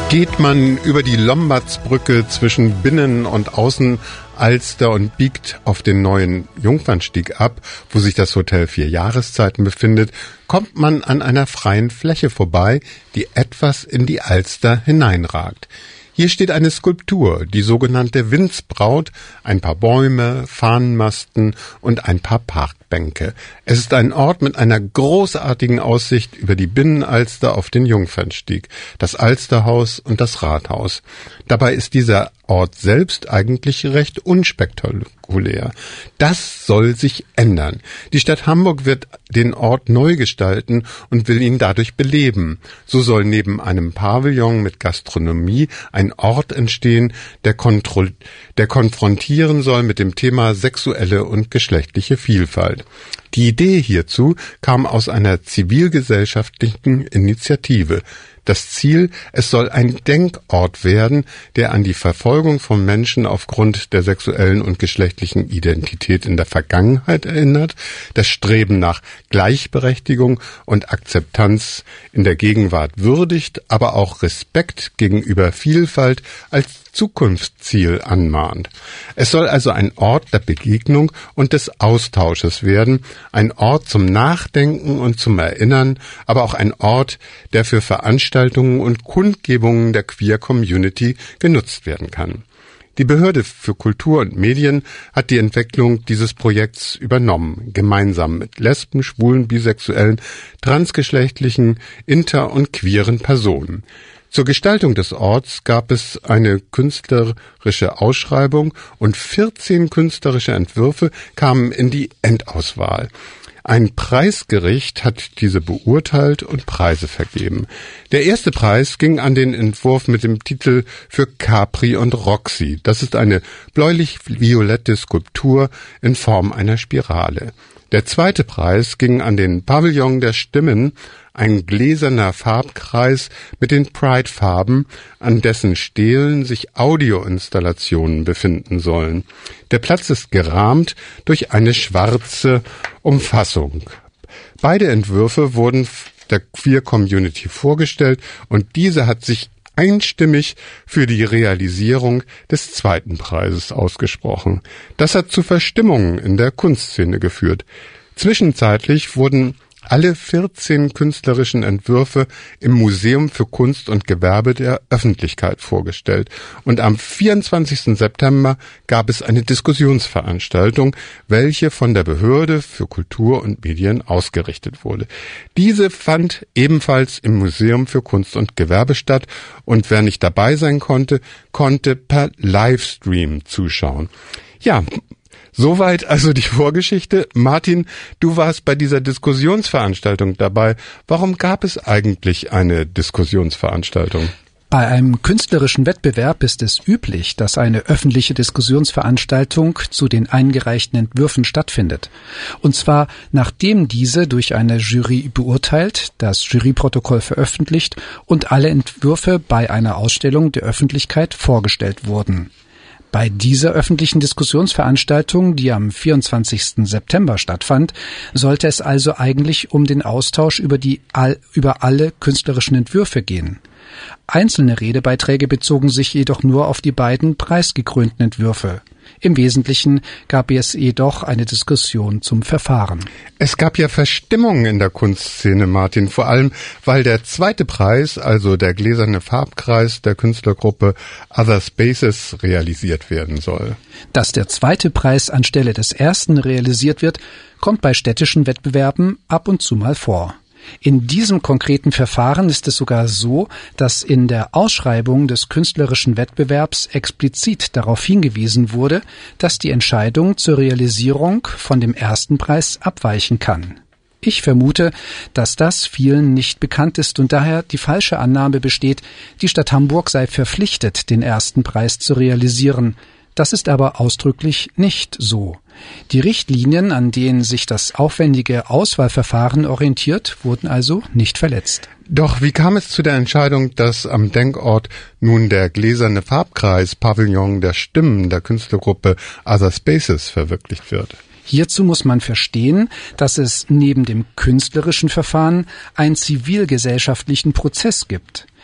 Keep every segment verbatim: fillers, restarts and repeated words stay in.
Geht man über die Lombardsbrücke zwischen Binnen- und Außenalster und biegt auf den neuen Jungfernstieg ab, wo sich das Hotel Vier Jahreszeiten befindet, kommt man an einer freien Fläche vorbei, die etwas in die Alster hineinragt. Hier steht eine Skulptur, die sogenannte Windsbraut, ein paar Bäume, Fahnenmasten und ein paar Parkbänke. Es ist ein Ort mit einer großartigen Aussicht über die Binnenalster auf den Jungfernstieg, das Alsterhaus und das Rathaus. Dabei ist dieser Ort selbst eigentlich recht unspektakulär. Das soll sich ändern. Die Stadt Hamburg wird den Ort neu gestalten und will ihn dadurch beleben. So soll neben einem Pavillon mit Gastronomie ein Ort entstehen, der, kontro- der konfrontieren soll mit dem Thema sexuelle und geschlechtliche Vielfalt. Die Idee hierzu kam aus einer zivilgesellschaftlichen Initiative. Das Ziel, es soll ein Denkort werden, der an die Verfolgung von Menschen aufgrund der sexuellen und geschlechtlichen Identität in der Vergangenheit erinnert, das Streben nach Gleichberechtigung und Akzeptanz in der Gegenwart würdigt, aber auch Respekt gegenüber Vielfalt als Zukunftsziel anmahnt. Es soll also ein Ort der Begegnung und des Austausches werden, ein Ort zum Nachdenken und zum Erinnern, aber auch ein Ort, der für Veranstaltungen und Kundgebungen der Queer-Community genutzt werden kann. Die Behörde für Kultur und Medien hat die Entwicklung dieses Projekts übernommen, gemeinsam mit lesben, schwulen, bisexuellen, transgeschlechtlichen, inter- und queeren Personen. Zur Gestaltung des Orts gab es eine künstlerische Ausschreibung und vierzehn künstlerische Entwürfe kamen in die Endauswahl. Ein Preisgericht hat diese beurteilt und Preise vergeben. Der erste Preis ging an den Entwurf mit dem Titel Für Capri und Roxy. Das ist eine bläulich-violette Skulptur in Form einer Spirale. Der zweite Preis ging an den Pavillon der Stimmen, ein gläserner Farbkreis mit den Pride-Farben, an dessen Stelen sich Audioinstallationen befinden sollen. Der Platz ist gerahmt durch eine schwarze Umfassung. Beide Entwürfe wurden der Queer-Community vorgestellt und diese hat sich einstimmig für die Realisierung des zweiten Preises ausgesprochen. Das hat zu Verstimmungen in der Kunstszene geführt. Zwischenzeitlich wurden alle vierzehn künstlerischen Entwürfe im Museum für Kunst und Gewerbe der Öffentlichkeit vorgestellt. Und am vierundzwanzigsten September gab es eine Diskussionsveranstaltung, welche von der Behörde für Kultur und Medien ausgerichtet wurde. Diese fand ebenfalls im Museum für Kunst und Gewerbe statt und wer nicht dabei sein konnte, konnte per Livestream zuschauen. Ja, soweit also die Vorgeschichte. Martin, du warst bei dieser Diskussionsveranstaltung dabei. Warum gab es eigentlich eine Diskussionsveranstaltung? Bei einem künstlerischen Wettbewerb ist es üblich, dass eine öffentliche Diskussionsveranstaltung zu den eingereichten Entwürfen stattfindet. Und zwar, nachdem diese durch eine Jury beurteilt, das Juryprotokoll veröffentlicht und alle Entwürfe bei einer Ausstellung der Öffentlichkeit vorgestellt wurden. Bei dieser öffentlichen Diskussionsveranstaltung, die am vierundzwanzigsten September stattfand, sollte es also eigentlich um den Austausch über die all, über alle künstlerischen Entwürfe gehen. Einzelne Redebeiträge bezogen sich jedoch nur auf die beiden preisgekrönten Entwürfe. Im Wesentlichen gab es jedoch eine Diskussion zum Verfahren. Es gab ja Verstimmungen in der Kunstszene, Martin, vor allem, weil der zweite Preis, also der gläserne Farbkreis der Künstlergruppe Other Spaces, realisiert werden soll. Dass der zweite Preis anstelle des ersten realisiert wird, kommt bei städtischen Wettbewerben ab und zu mal vor. In diesem konkreten Verfahren ist es sogar so, dass in der Ausschreibung des künstlerischen Wettbewerbs explizit darauf hingewiesen wurde, dass die Entscheidung zur Realisierung von dem ersten Preis abweichen kann. Ich vermute, dass das vielen nicht bekannt ist und daher die falsche Annahme besteht, die Stadt Hamburg sei verpflichtet, den ersten Preis zu realisieren. Das ist aber ausdrücklich nicht so. Die Richtlinien, an denen sich das aufwendige Auswahlverfahren orientiert, wurden also nicht verletzt. Doch wie kam es zu der Entscheidung, dass am Denkort nun der gläserne Farbkreis Pavillon der Stimmen der Künstlergruppe Other Spaces verwirklicht wird? Hierzu muss man verstehen, dass es neben dem künstlerischen Verfahren einen zivilgesellschaftlichen Prozess gibt.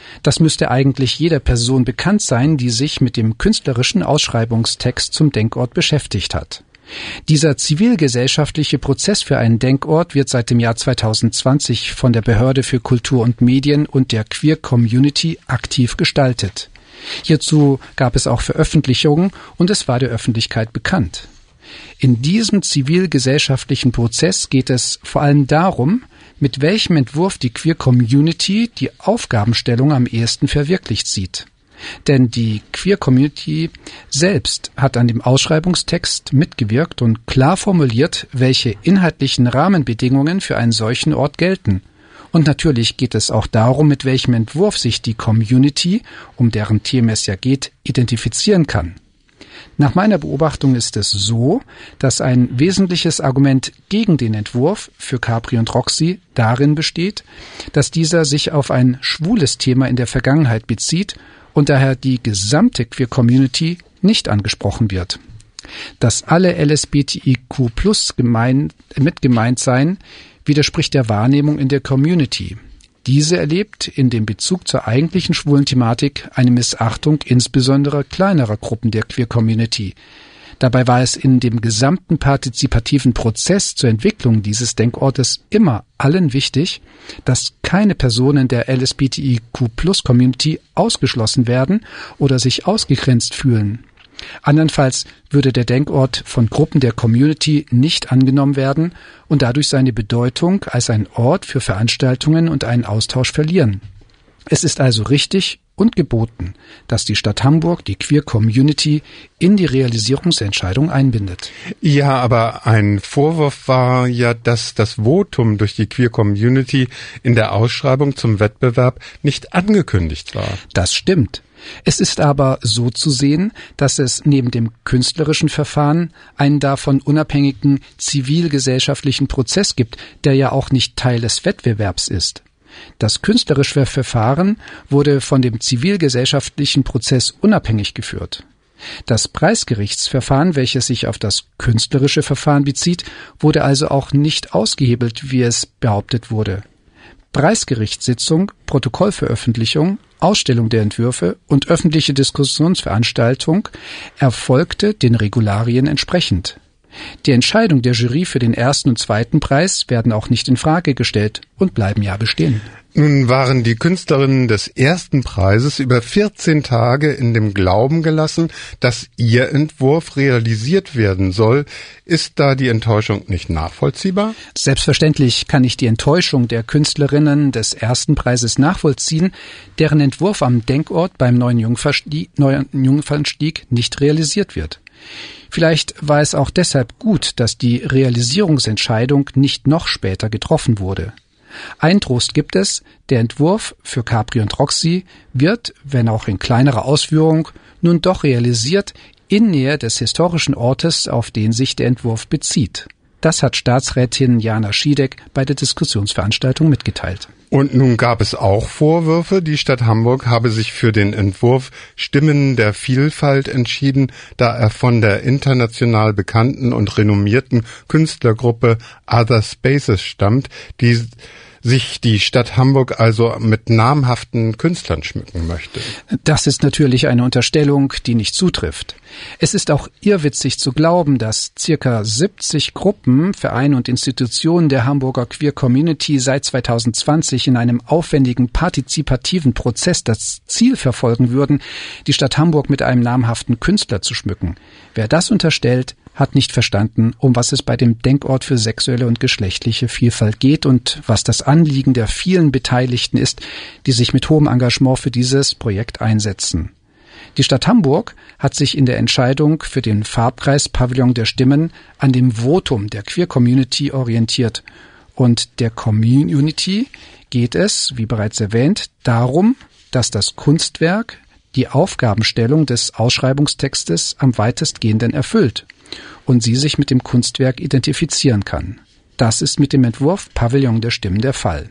Das müsste eigentlich jeder Person bekannt sein, die sich mit dem künstlerischen Ausschreibungstext zum Denkort beschäftigt hat. Dieser zivilgesellschaftliche Prozess für einen Denkort wird seit dem Jahr zweitausendzwanzig von der Behörde für Kultur und Medien und der Queer Community aktiv gestaltet. Hierzu gab es auch Veröffentlichungen und es war der Öffentlichkeit bekannt. In diesem zivilgesellschaftlichen Prozess geht es vor allem darum, mit welchem Entwurf die Queer Community die Aufgabenstellung am ehesten verwirklicht sieht. Denn die Queer Community selbst hat an dem Ausschreibungstext mitgewirkt und klar formuliert, welche inhaltlichen Rahmenbedingungen für einen solchen Ort gelten. Und natürlich geht es auch darum, mit welchem Entwurf sich die Community, um deren Themen es ja geht, identifizieren kann. Nach meiner Beobachtung ist es so, dass ein wesentliches Argument gegen den Entwurf für Capri und Roxy darin besteht, dass dieser sich auf ein schwules Thema in der Vergangenheit bezieht und daher die gesamte Queer-Community nicht angesprochen wird. Dass alle L S B T I Q plus gemein, mit gemeint seien, widerspricht der Wahrnehmung in der Community. Diese erlebt in dem Bezug zur eigentlichen schwulen Thematik eine Missachtung insbesondere kleinerer Gruppen der Queer-Community. Dabei war es in dem gesamten partizipativen Prozess zur Entwicklung dieses Denkortes immer allen wichtig, dass keine Personen der L S B T I Q plus Community ausgeschlossen werden oder sich ausgegrenzt fühlen. Andernfalls würde der Denkort von Gruppen der Community nicht angenommen werden und dadurch seine Bedeutung als ein Ort für Veranstaltungen und einen Austausch verlieren. Es ist also richtig und geboten, dass die Stadt Hamburg die Queer Community in die Realisierungsentscheidung einbindet. Ja, aber ein Vorwurf war ja, dass das Votum durch die Queer Community in der Ausschreibung zum Wettbewerb nicht angekündigt war. Das stimmt. Es ist aber so zu sehen, dass es neben dem künstlerischen Verfahren einen davon unabhängigen zivilgesellschaftlichen Prozess gibt, der ja auch nicht Teil des Wettbewerbs ist. Das künstlerische Verfahren wurde von dem zivilgesellschaftlichen Prozess unabhängig geführt. Das Preisgerichtsverfahren, welches sich auf das künstlerische Verfahren bezieht, wurde also auch nicht ausgehebelt, wie es behauptet wurde. Preisgerichtssitzung, Protokollveröffentlichung, Ausstellung der Entwürfe und öffentliche Diskussionsveranstaltung erfolgte den Regularien entsprechend. Die Entscheidung der Jury für den ersten und zweiten Preis werden auch nicht in Frage gestellt und bleiben ja bestehen. Nun waren die Künstlerinnen des ersten Preises über vierzehn Tage in dem Glauben gelassen, dass ihr Entwurf realisiert werden soll. Ist da die Enttäuschung nicht nachvollziehbar? Selbstverständlich kann ich die Enttäuschung der Künstlerinnen des ersten Preises nachvollziehen, deren Entwurf am Denkort beim neuen Jungfernstieg, neuen Jungfernstieg nicht realisiert wird. Vielleicht war es auch deshalb gut, dass die Realisierungsentscheidung nicht noch später getroffen wurde. Ein Trost gibt es, der Entwurf für Capri und Roxy wird, wenn auch in kleinerer Ausführung, nun doch realisiert in Nähe des historischen Ortes, auf den sich der Entwurf bezieht. Das hat Staatsrätin Jana Schiedek bei der Diskussionsveranstaltung mitgeteilt. Und nun gab es auch Vorwürfe, die Stadt Hamburg habe sich für den Entwurf Stimmen der Vielfalt entschieden, da er von der international bekannten und renommierten Künstlergruppe Other Spaces stammt, die sich die Stadt Hamburg also mit namhaften Künstlern schmücken möchte. Das ist natürlich eine Unterstellung, die nicht zutrifft. Es ist auch irrwitzig zu glauben, dass circa siebzig Gruppen, Vereine und Institutionen der Hamburger Queer Community seit zweitausendzwanzig in einem aufwendigen partizipativen Prozess das Ziel verfolgen würden, die Stadt Hamburg mit einem namhaften Künstler zu schmücken. Wer das unterstellt, hat nicht verstanden, um was es bei dem Denkort für sexuelle und geschlechtliche Vielfalt geht und was das Anliegen der vielen Beteiligten ist, die sich mit hohem Engagement für dieses Projekt einsetzen. Die Stadt Hamburg hat sich in der Entscheidung für den Farbpreis Pavillon der Stimmen an dem Votum der Queer Community orientiert. Und der Community geht es, wie bereits erwähnt, darum, dass das Kunstwerk die Aufgabenstellung des Ausschreibungstextes am weitestgehenden erfüllt und sie sich mit dem Kunstwerk identifizieren kann. Das ist mit dem Entwurf Pavillon der Stimmen der Fall.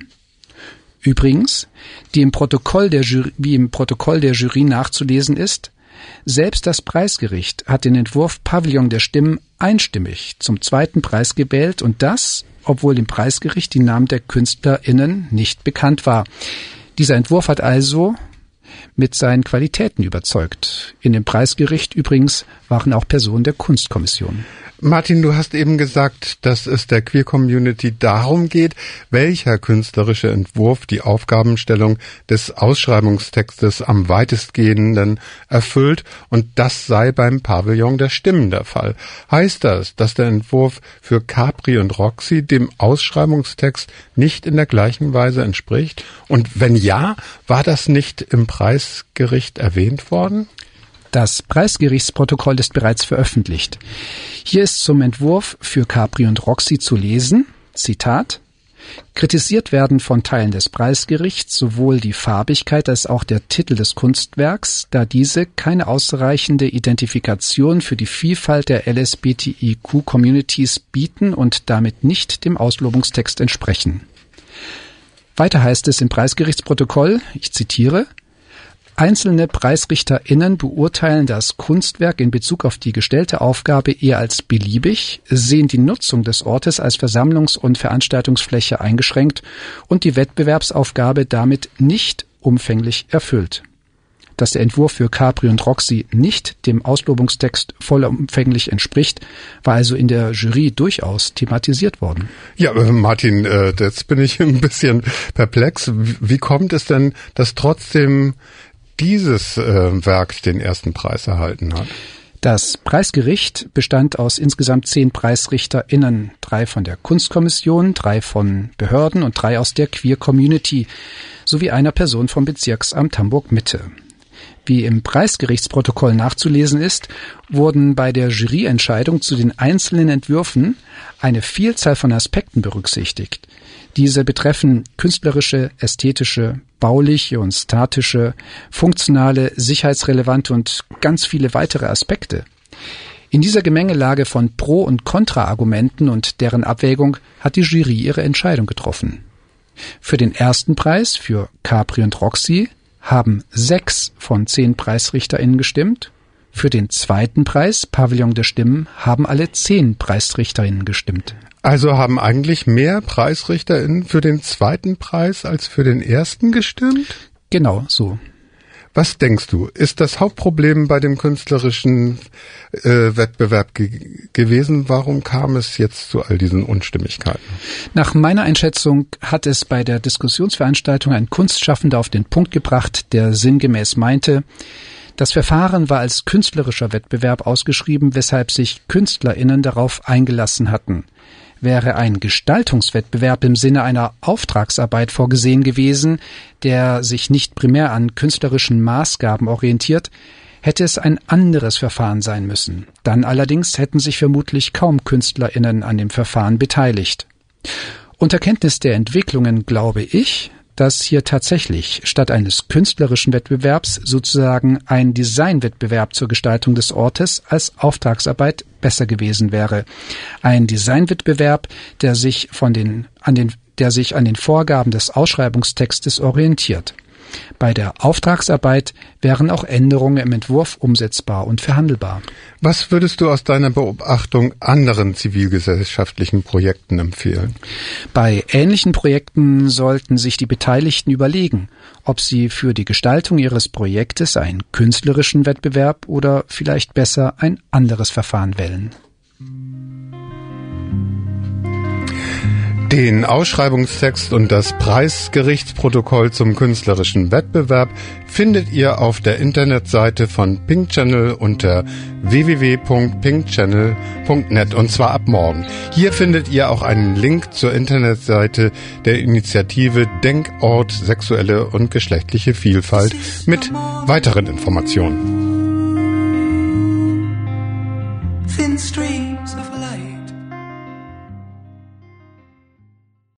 Übrigens, die im Protokoll der Jury, wie im Protokoll der Jury nachzulesen ist, selbst das Preisgericht hat den Entwurf Pavillon der Stimmen einstimmig zum zweiten Preis gewählt und das, obwohl dem Preisgericht die Namen der KünstlerInnen nicht bekannt war. Dieser Entwurf hat also mit seinen Qualitäten überzeugt. In dem Preisgericht übrigens waren auch Personen der Kunstkommission. Martin, du hast eben gesagt, dass es der Queer-Community darum geht, welcher künstlerische Entwurf die Aufgabenstellung des Ausschreibungstextes am weitestgehenden erfüllt, und das sei beim Pavillon der Stimmen der Fall. Heißt das, dass der Entwurf für Capri und Roxy dem Ausschreibungstext nicht in der gleichen Weise entspricht? Und wenn ja, war das nicht im Preisgericht erwähnt worden? Das Preisgerichtsprotokoll ist bereits veröffentlicht. Hier ist zum Entwurf für Capri und Roxy zu lesen, Zitat: Kritisiert werden von Teilen des Preisgerichts sowohl die Farbigkeit als auch der Titel des Kunstwerks, da diese keine ausreichende Identifikation für die Vielfalt der L S B T I Q-Communities bieten und damit nicht dem Auslobungstext entsprechen. Weiter heißt es im Preisgerichtsprotokoll, ich zitiere: Einzelne PreisrichterInnen beurteilen das Kunstwerk in Bezug auf die gestellte Aufgabe eher als beliebig, sehen die Nutzung des Ortes als Versammlungs- und Veranstaltungsfläche eingeschränkt und die Wettbewerbsaufgabe damit nicht umfänglich erfüllt. Dass der Entwurf für Capri und Roxy nicht dem Auslobungstext vollumfänglich entspricht, war also in der Jury durchaus thematisiert worden. Ja, Martin, jetzt bin ich ein bisschen perplex. Wie kommt es denn, dass trotzdem dieses äh, Werk den ersten Preis erhalten hat? Das Preisgericht bestand aus insgesamt zehn PreisrichterInnen, drei von der Kunstkommission, drei von Behörden und drei aus der Queer-Community sowie einer Person vom Bezirksamt Hamburg-Mitte. Wie im Preisgerichtsprotokoll nachzulesen ist, wurden bei der Juryentscheidung zu den einzelnen Entwürfen eine Vielzahl von Aspekten berücksichtigt. Diese betreffen künstlerische, ästhetische, bauliche und statische, funktionale, sicherheitsrelevante und ganz viele weitere Aspekte. In dieser Gemengelage von Pro- und Kontra-Argumenten und deren Abwägung hat die Jury ihre Entscheidung getroffen. Für den ersten Preis, für Capri und Roxy, haben sechs von zehn PreisrichterInnen gestimmt. Für den zweiten Preis, Pavillon der Stimmen, haben alle zehn PreisrichterInnen gestimmt. Also haben eigentlich mehr PreisrichterInnen für den zweiten Preis als für den ersten gestimmt? Genau so. Was denkst du, ist das Hauptproblem bei dem künstlerischen äh, Wettbewerb ge- gewesen? Warum kam es jetzt zu all diesen Unstimmigkeiten? Nach meiner Einschätzung hat es bei der Diskussionsveranstaltung ein Kunstschaffender auf den Punkt gebracht, der sinngemäß meinte, das Verfahren war als künstlerischer Wettbewerb ausgeschrieben, weshalb sich KünstlerInnen darauf eingelassen hatten. Wäre ein Gestaltungswettbewerb im Sinne einer Auftragsarbeit vorgesehen gewesen, der sich nicht primär an künstlerischen Maßgaben orientiert, hätte es ein anderes Verfahren sein müssen. Dann allerdings hätten sich vermutlich kaum KünstlerInnen an dem Verfahren beteiligt. Unter Kenntnis der Entwicklungen glaube ich, dass hier tatsächlich statt eines künstlerischen Wettbewerbs sozusagen ein Designwettbewerb zur Gestaltung des Ortes als Auftragsarbeit besser gewesen wäre. Ein Designwettbewerb, der sich von den, an den, der sich an den Vorgaben des Ausschreibungstextes orientiert. Bei der Auftragsarbeit wären auch Änderungen im Entwurf umsetzbar und verhandelbar. Was würdest du aus deiner Beobachtung anderen zivilgesellschaftlichen Projekten empfehlen? Bei ähnlichen Projekten sollten sich die Beteiligten überlegen, ob sie für die Gestaltung ihres Projektes einen künstlerischen Wettbewerb oder vielleicht besser ein anderes Verfahren wählen. Den Ausschreibungstext und das Preisgerichtsprotokoll zum künstlerischen Wettbewerb findet ihr auf der Internetseite von Pink Channel unter w w w punkt pink channel punkt net und zwar ab morgen. Hier findet ihr auch einen Link zur Internetseite der Initiative Denkort Sexuelle und geschlechtliche Vielfalt mit weiteren Informationen.